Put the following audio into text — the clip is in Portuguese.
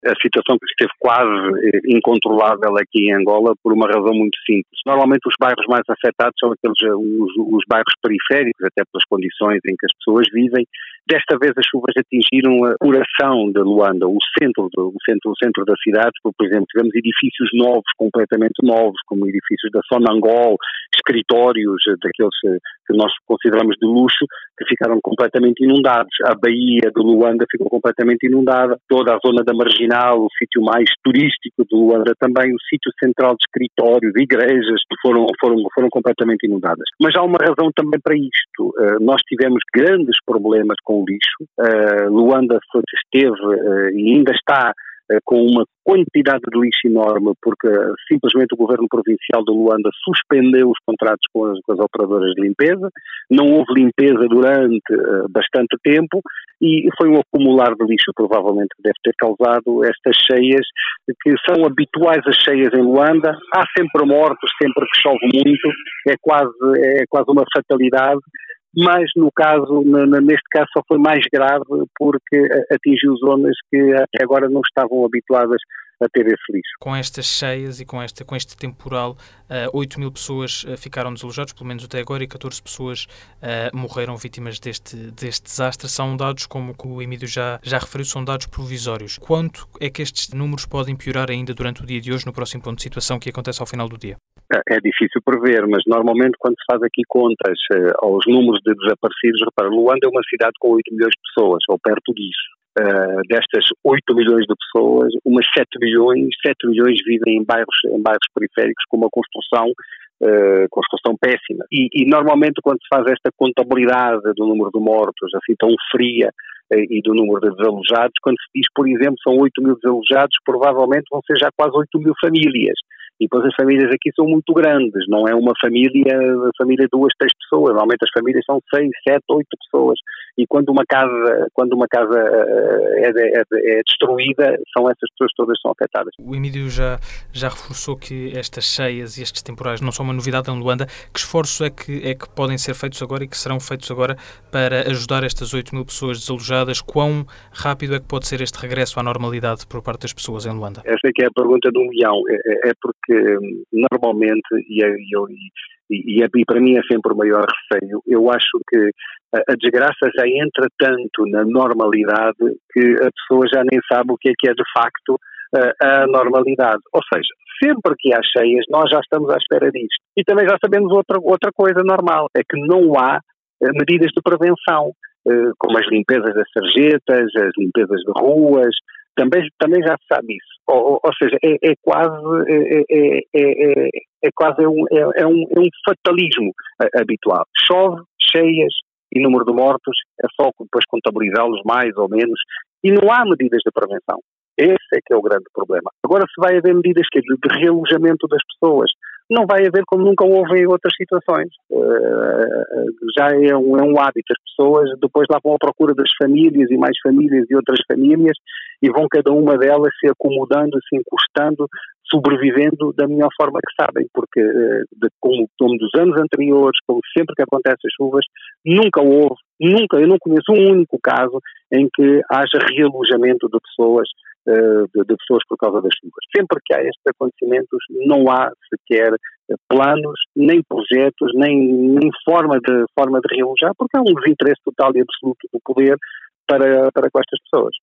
A situação que esteve quase incontrolável aqui em Angola por uma razão muito simples. Normalmente os bairros mais afetados são os bairros periféricos, até pelas condições em que as pessoas vivem. Desta vez as chuvas atingiram a coração de Luanda, o centro da cidade. Por exemplo, tivemos edifícios novos, completamente novos, como edifícios da Sonangol, escritórios daqueles que nós consideramos de luxo, que ficaram completamente inundados. A Baía de Luanda ficou completamente inundada, toda a zona da Marginal, o sítio mais turístico de Luanda também, o sítio central de escritórios, igrejas, foram completamente inundadas. Mas há uma razão também para isto. Nós tivemos grandes problemas com o lixo. Luanda esteve e ainda está com uma quantidade de lixo enorme, porque simplesmente o governo provincial de Luanda suspendeu os contratos com as operadoras de limpeza, não houve limpeza durante bastante tempo e foi um acumular de lixo provavelmente que deve ter causado estas cheias, que são habituais as cheias em Luanda. Há sempre mortos, sempre que chove muito, é quase uma fatalidade. Mas neste caso só foi mais grave porque atingiu zonas que até agora não estavam habituadas a ter esse lixo. Com estas cheias e com este temporal, 8.000 pessoas ficaram desalojadas, pelo menos até agora, e 14 pessoas morreram vítimas deste desastre. São dados, como o Emílio já referiu, são dados provisórios. Quanto é que estes números podem piorar ainda durante o dia de hoje, no próximo ponto de situação que acontece ao final do dia? É difícil prever, mas normalmente quando se faz aqui contas aos números de desaparecidos, repara, Luanda é uma cidade com 8 milhões de pessoas, ou perto disso. Destas 8 milhões de pessoas, umas 7 milhões vivem em bairros periféricos com uma construção péssima. E normalmente quando se faz esta contabilidade do número de mortos, assim tão fria, e do número de desalojados, quando se diz, por exemplo, são 8.000 desalojados, provavelmente vão ser já quase 8.000 famílias. E depois as famílias aqui são muito grandes, não é uma família de 2, 3 pessoas, normalmente as famílias são 6, 7, 8 pessoas. E quando uma casa é destruída, são essas pessoas todas que são afetadas. O Emílio já reforçou que estas cheias e estes temporais não são uma novidade em Luanda. Que esforços é que podem ser feitos agora e que serão feitos agora para ajudar estas 8.000 pessoas desalojadas? Quão rápido é que pode ser este regresso à normalidade por parte das pessoas em Luanda? Essa é que é a pergunta do milhão. É porque normalmente, e para mim é sempre o maior receio, eu acho que a desgraça já entra tanto na normalidade que a pessoa já nem sabe o que é de facto a normalidade. Ou seja, sempre que há cheias, nós já estamos à espera disto. E também já sabemos outra coisa normal, é que não há medidas de prevenção, como as limpezas das sarjetas, as limpezas de ruas. Também já se sabe isso. Ou seja, é quase um fatalismo habitual. Chove, cheias e número de mortos, é só depois contabilizá-los mais ou menos, e não há medidas de prevenção. Esse é que é o grande problema. Agora, se vai haver medidas de realojamento das pessoas, não vai haver como nunca houve em outras situações. Já é um hábito. As pessoas depois lá vão à procura das famílias e mais famílias e outras famílias e vão cada uma delas se acomodando, se encostando, sobrevivendo da melhor forma que sabem, porque como dos anos anteriores, como sempre que acontece as chuvas, eu não conheço um único caso em que haja realojamento de pessoas por causa das chuvas. Sempre que há estes acontecimentos, não há sequer planos, nem projetos, nem forma de realojar, porque há um desinteresse total e absoluto do poder para com estas pessoas.